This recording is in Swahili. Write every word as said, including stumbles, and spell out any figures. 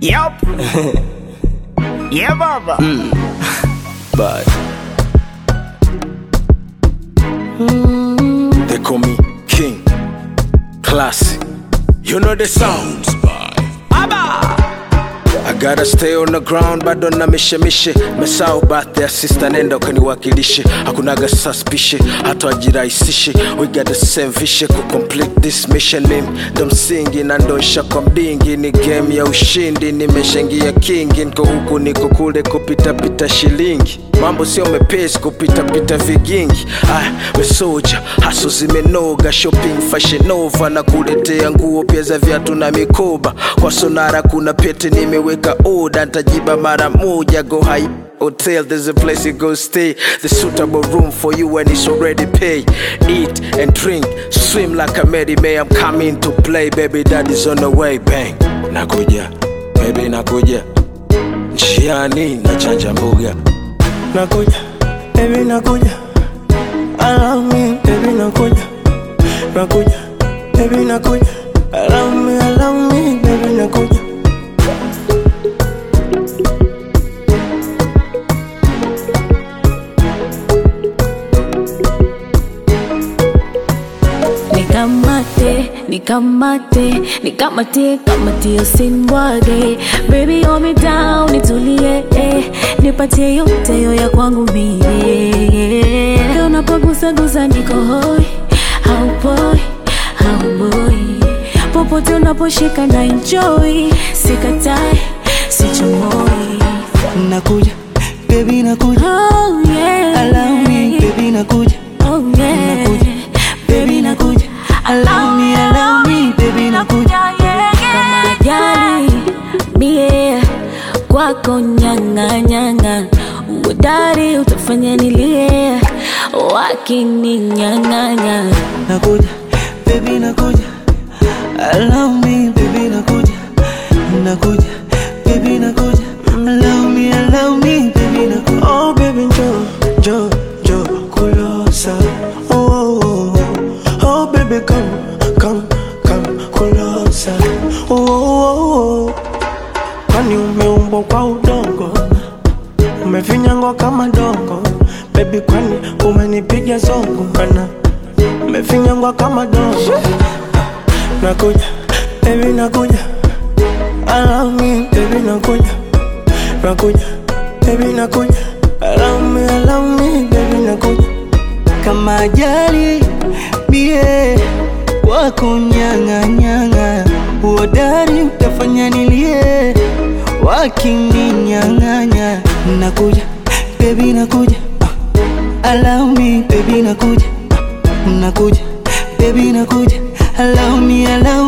Yup. Yeah, baba. Mm. But Mm. they call me King Classy. You know the sounds by Abba. I gotta stay on the ground, bado na mishe mishe. Mesao birthday sister nenda ukaniwakilishe. Hakunaga suspicion, hata wajirahisishe. We got the same vision to complete this mission. Mimi ndo msingi na ndo nsha kwa mdingi. Ni game ya ushindi, nimeshangia kingi. Niko huku niko kule kupita pita shilingi. Mambo sio mepesi kupita pita vigingi. Ah, we soldier, haso zimenoga. Shopping fashion nova na kuletea nguo pia za viatu na mikoba. Kwa sonara kuna pete nimeweka order. Ntajiba mara moja go high hotel, there's a place you go stay. The suitable room for you and it's already paid. Eat and drink, swim like a Mary May. I'm coming to play, baby daddy's on the way, bang. Nakuja, baby nakuja. Njiani na chanja mbuga. Nakuja, baby nakuja. Allow me, baby nakuja. Nakuja, baby nakuja. Allow me, allow me, baby nakuja. Nikamate, nikamate, nikamate, kamate usinibwage. Baby hold me down, nitulie, eh. Nipatie yote yo ya kwangu mie. Unapogusa gusa niko hoi, haupoi, hauboi. Popote unaposhika na enjoy, sikatai, sichomoi. Nakuja, baby nakuja. Oh yeah. Allow me, baby nakuja. Oh yeah. Nakuja, baby nakuja. Allow me, allow me, baby nakuja. Kama jali mie kwako nyanga nyanga, udari utafanya nilie wakini nyanganya. Nakuja, baby nakuja. Allow me, baby nakuja. Nakuja, baby nakuja. Allow me, allow me, baby nakuja. Oh baby jo, jo, jo, kulosa. Oh, oh, oh, oh. Oh baby come, come, come, kulosa. Oh, oh, oh, oh. Kwani umeumbwa kwa udongo, umefinyangwa kama dongo. Baby kwani umenipiga zongo kana, umefinyangwa kama dongo. Nakuja, baby nakuja. Allow me, baby nakuja. Nakuja, baby nakuja. Allow me, allow me, baby nakuja. Kama ajali mie wako nyanga nyanga, uodari utafanya nilie wakini nyanganya. Nakuja, baby nakuja. Allow me, baby nakuja. Nakuja, baby nakuja. Allow me, allow